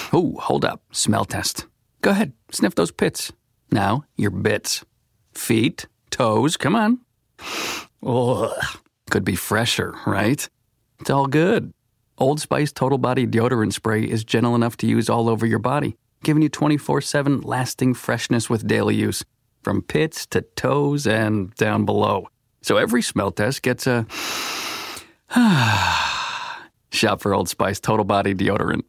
Oh, hold up. Smell test. Go ahead. Sniff those pits. Now, your bits. Feet, toes, come on. Ugh. Could be fresher, right? It's all good. Old Spice Total Body Deodorant Spray is gentle enough to use all over your body, giving you 24/7 lasting freshness with daily use, from pits to toes and down below. So every smell test gets a shop for Old Spice Total Body Deodorant.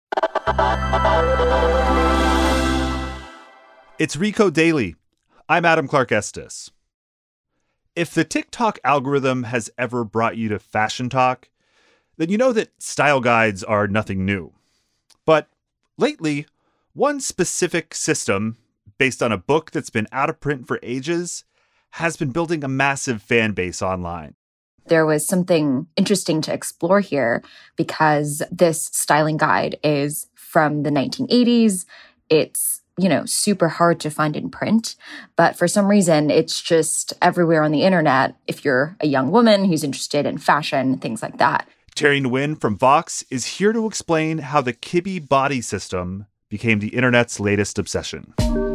It's Recode Daily. I'm Adam Clark Estes. If the TikTok algorithm has ever brought you to fashion talk, then you know that style guides are nothing new. But lately, one specific system, based on a book that's been out of print for ages, has been building a massive fan base online. There was something interesting to explore here because this styling guide is from the 1980s. It's super hard to find in print. But for some reason, it's just everywhere on the internet if you're a young woman who's interested in fashion, things like that. Terry Nguyen from Vox is here to explain how the Kibbe body system became the internet's latest obsession.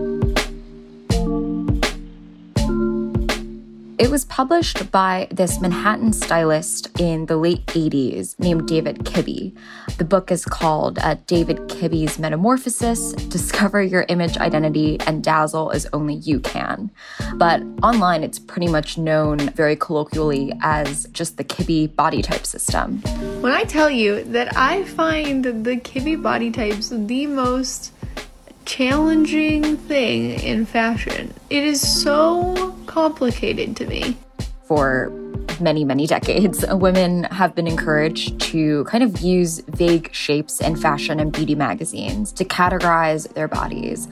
It was published by this Manhattan stylist in the late 80s named David Kibbe. The book is called David Kibbe's Metamorphosis, Discover Your Image Identity and Dazzle as Only You Can. But online, it's pretty much known very colloquially as just the Kibbe body type system. When I tell you that I find the Kibbe body types the most challenging thing in fashion, it is so complicated to me. For many, many decades, women have been encouraged to kind of use vague shapes in fashion and beauty magazines to categorize their bodies.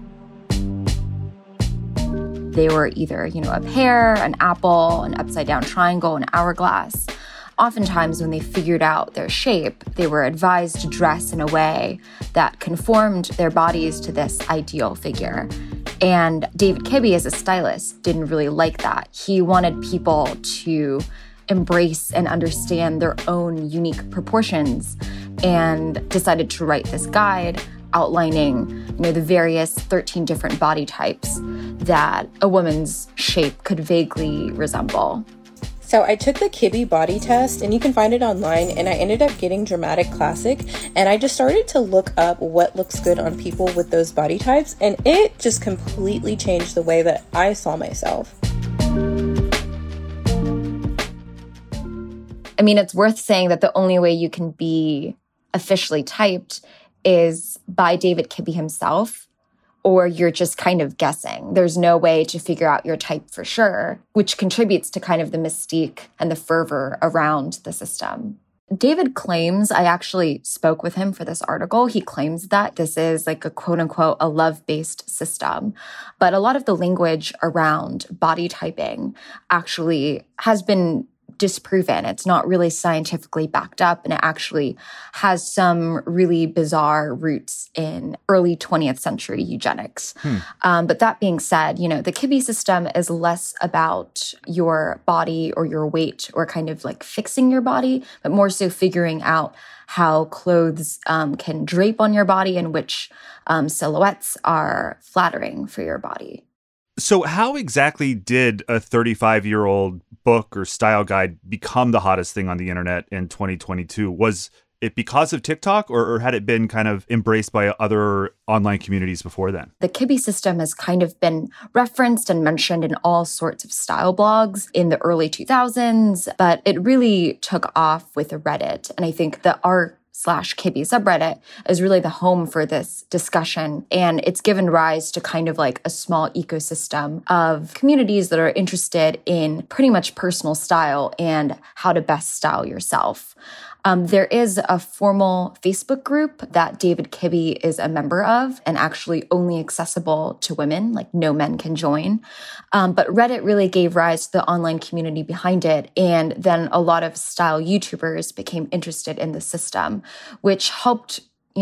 They were either, a pear, an apple, an upside-down triangle, an hourglass. Oftentimes, when they figured out their shape, they were advised to dress in a way that conformed their bodies to this ideal figure. And David Kibbe, as a stylist, didn't really like that. He wanted people to embrace and understand their own unique proportions and decided to write this guide outlining, the various 13 different body types that a woman's shape could vaguely resemble. So I took the Kibbe body test, and you can find it online, and I ended up getting Dramatic Classic, and I just started to look up what looks good on people with those body types, and it just completely changed the way that I saw myself. I mean, it's worth saying that the only way you can be officially typed is by David Kibbe himself, or you're just kind of guessing. There's no way to figure out your type for sure, which contributes to kind of the mystique and the fervor around the system. David claims, I actually spoke with him for this article, he claims that this is like a quote unquote a love-based system. But a lot of the language around body typing actually has been disproven. It's not really scientifically backed up, and it actually has some really bizarre roots in early 20th century eugenics. But that being said, the Kibbe system is less about your body or your weight or kind of like fixing your body, but more so figuring out how clothes can drape on your body and which silhouettes are flattering for your body. So how exactly did a 35-year-old book or style guide become the hottest thing on the internet in 2022? Was it because of TikTok, or had it been kind of embraced by other online communities before then? The Kibbe system has kind of been referenced and mentioned in all sorts of style blogs in the early 2000s, but it really took off with Reddit. And I think the r/Kibbe subreddit is really the home for this discussion. And it's given rise to kind of like a small ecosystem of communities that are interested in pretty much personal style and how to best style yourself. There is a formal Facebook group that David Kibbe is a member of and actually only accessible to women, like no men can join. But Reddit really gave rise to the online community behind it. And then a lot of style YouTubers became interested in the system, which helped,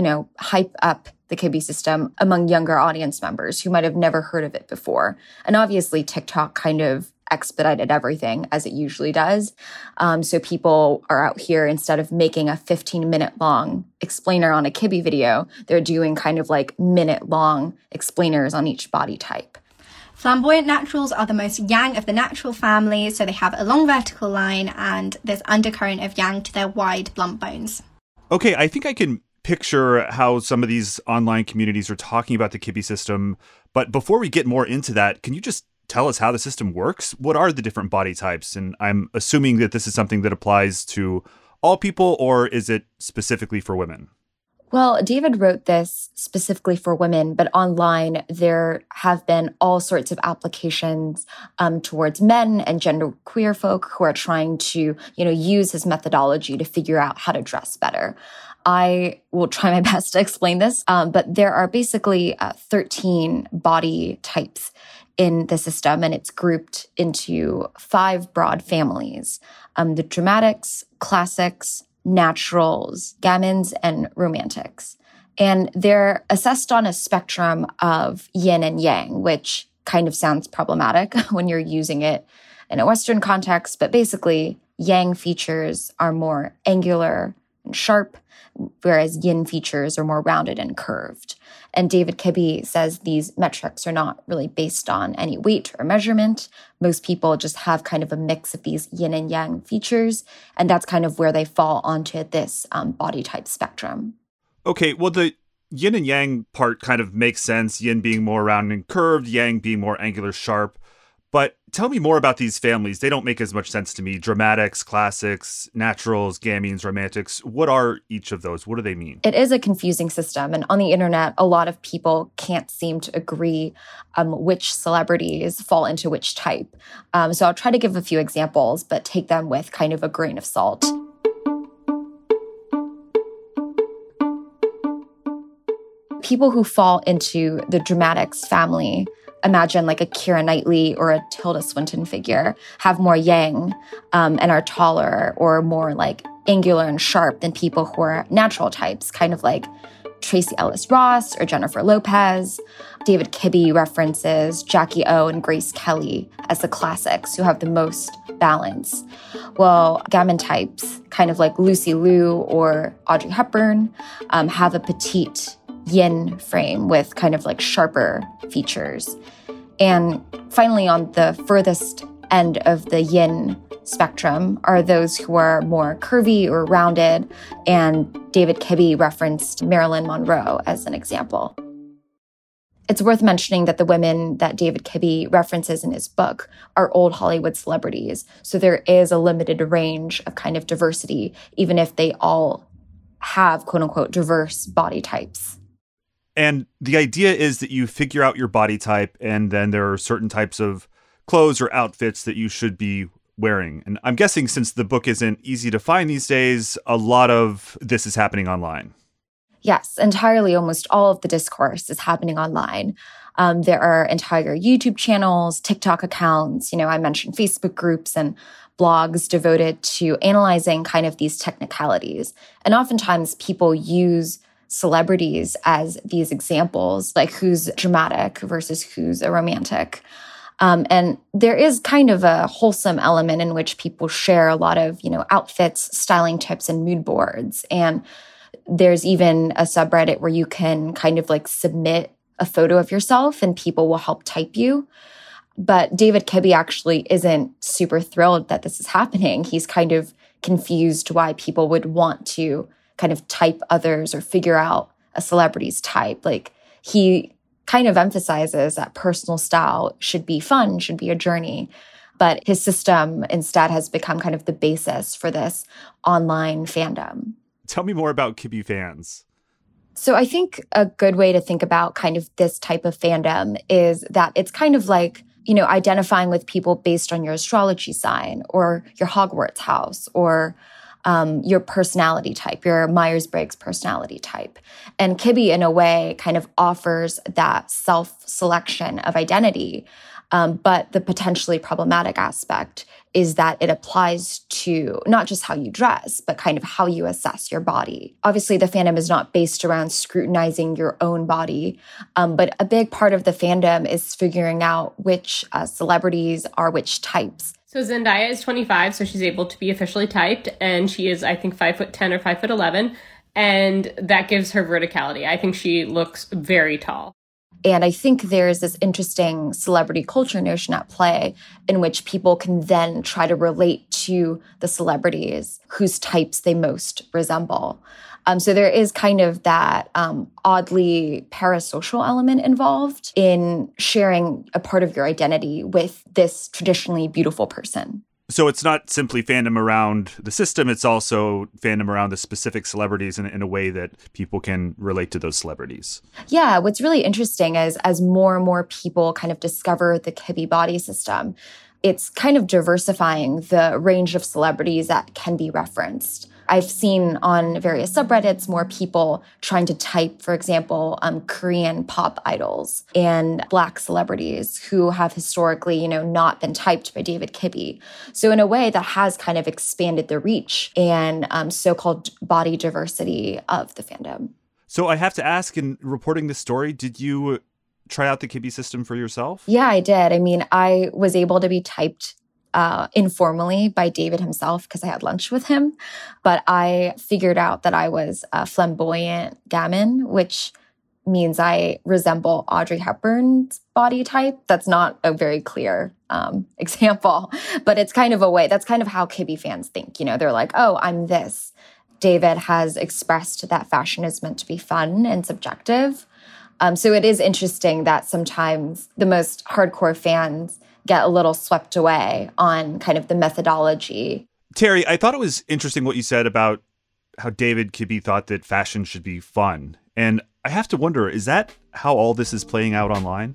hype up the Kibbe system among younger audience members who might have never heard of it before. And obviously TikTok kind of expedited everything as it usually does. So people are out here, instead of making a 15-minute long explainer on a Kibbe video, they're doing kind of like minute-long explainers on each body type. Flamboyant naturals are the most yang of the natural family, so they have a long vertical line and there's undercurrent of yang to their wide, blunt bones. Okay, I think I can picture how some of these online communities are talking about the Kibbe system. But before we get more into that, can you just tell us how the system works? What are the different body types? And I'm assuming that this is something that applies to all people, or is it specifically for women? Well, David wrote this specifically for women, but online there have been all sorts of applications towards men and genderqueer folk who are trying to, use his methodology to figure out how to dress better. I will try my best to explain this, but there are basically 13 body types in the system, and it's grouped into 5 broad families: the dramatics, classics, naturals, gamins, and romantics. And they're assessed on a spectrum of yin and yang, which kind of sounds problematic when you're using it in a Western context. But basically, yang features are more angular and sharp, whereas yin features are more rounded and curved. And David Kibbe says these metrics are not really based on any weight or measurement. Most people just have kind of a mix of these yin and yang features, and that's kind of where they fall onto this body type spectrum. Okay, well, the yin and yang part kind of makes sense, yin being more round and curved, yang being more angular, sharp. But tell me more about these families. They don't make as much sense to me. Dramatics, classics, naturals, gamins, romantics. What are each of those? What do they mean? It is a confusing system. And on the internet, a lot of people can't seem to agree which celebrities fall into which type. So I'll try to give a few examples, but take them with kind of a grain of salt. People who fall into the dramatics family, imagine like a Keira Knightley or a Tilda Swinton figure, have more yang and are taller or more like angular and sharp than people who are natural types, kind of like Tracee Ellis Ross or Jennifer Lopez. David Kibbe references Jackie O and Grace Kelly as the classics who have the most balance. Well, gamin types, kind of like Lucy Liu or Audrey Hepburn, have a petite yin frame with kind of like sharper features. And finally, on the furthest end of the yin spectrum are those who are more curvy or rounded, and David Kibbe referenced Marilyn Monroe as an example. It's worth mentioning that the women that David Kibbe references in his book are old Hollywood celebrities, so there is a limited range of kind of diversity, even if they all have quote-unquote diverse body types. And the idea is that you figure out your body type, and then there are certain types of clothes or outfits that you should be wearing. And I'm guessing since the book isn't easy to find these days, a lot of this is happening online. Yes, entirely. Almost all of the discourse is happening online. There are entire YouTube channels, TikTok accounts. I mentioned Facebook groups and blogs devoted to analyzing kind of these technicalities. And oftentimes people use celebrities as these examples, like who's dramatic versus who's a romantic. And there is kind of a wholesome element in which people share a lot of, outfits, styling tips, and mood boards. And there's even a subreddit where you can kind of like submit a photo of yourself and people will help type you. But David Kibbe actually isn't super thrilled that this is happening. He's kind of confused why people would want to kind of type others or figure out a celebrity's type. Like, he kind of emphasizes that personal style should be fun, should be a journey. But his system instead has become kind of the basis for this online fandom. Tell me more about Kibbe fans. So I think a good way to think about kind of this type of fandom is that it's kind of like, identifying with people based on your astrology sign or your Hogwarts house or your personality type, your Myers-Briggs personality type. And Kibbe, in a way, kind of offers that self-selection of identity. But the potentially problematic aspect is that it applies to not just how you dress, but kind of how you assess your body. Obviously, the fandom is not based around scrutinizing your own body, but a big part of the fandom is figuring out which celebrities are which types. So Zendaya is 25, so she's able to be officially typed, and she is, I think, 5'10" or 5'11", and that gives her verticality. I think she looks very tall. And I think there's this interesting celebrity culture notion at play in which people can then try to relate to the celebrities whose types they most resemble. So there is kind of that oddly parasocial element involved in sharing a part of your identity with this traditionally beautiful person. So it's not simply fandom around the system, it's also fandom around the specific celebrities in a way that people can relate to those celebrities. Yeah, what's really interesting is as more and more people kind of discover the Kibbe body system, it's kind of diversifying the range of celebrities that can be referenced. I've seen on various subreddits more people trying to type, for example, Korean pop idols and Black celebrities who have historically, not been typed by David Kibbe. So in a way that has kind of expanded the reach and so-called body diversity of the fandom. So I have to ask, in reporting this story, did you try out the Kibbe system for yourself? Yeah, I did. I mean, I was able to be typed informally by David himself because I had lunch with him. But I figured out that I was a flamboyant gamin, which means I resemble Audrey Hepburn's body type. That's not a very clear example, but it's kind of a way. That's kind of how Kibbe fans think. They're like, oh, I'm this. David has expressed that fashion is meant to be fun and subjective. So it is interesting that sometimes the most hardcore fans get a little swept away on kind of the methodology. Terry, I thought it was interesting what you said about how David Kibbe thought that fashion should be fun. And I have to wonder, is that how all this is playing out online?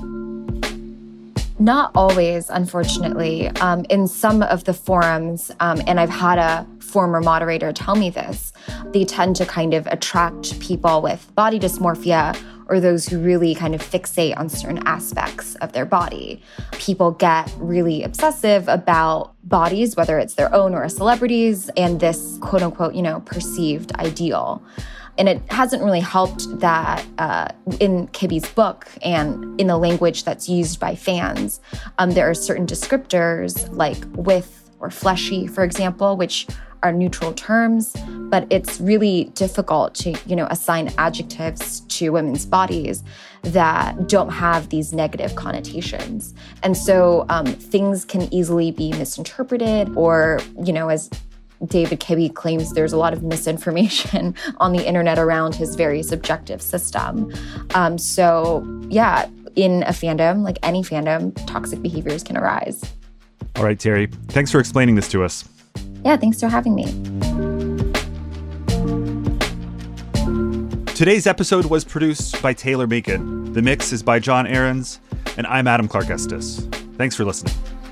Not always, unfortunately. In some of the forums, and I've had a former moderator tell me this, they tend to kind of attract people with body dysmorphia or those who really kind of fixate on certain aspects of their body. People get really obsessive about bodies, whether it's their own or a celebrity's, and this quote unquote, perceived ideal. And it hasn't really helped that in Kibbe's book and in the language that's used by fans, there are certain descriptors like with or fleshy, for example, which are neutral terms, but it's really difficult to, assign adjectives to women's bodies that don't have these negative connotations. And so things can easily be misinterpreted or, as David Kibbe claims, there's a lot of misinformation on the internet around his very subjective system. So yeah, in a fandom, like any fandom, toxic behaviors can arise. All right, Terry, thanks for explaining this to us. Yeah, thanks for having me. Today's episode was produced by Taylor Macon. The mix is by John Aarons, and I'm Adam Clark Estes. Thanks for listening.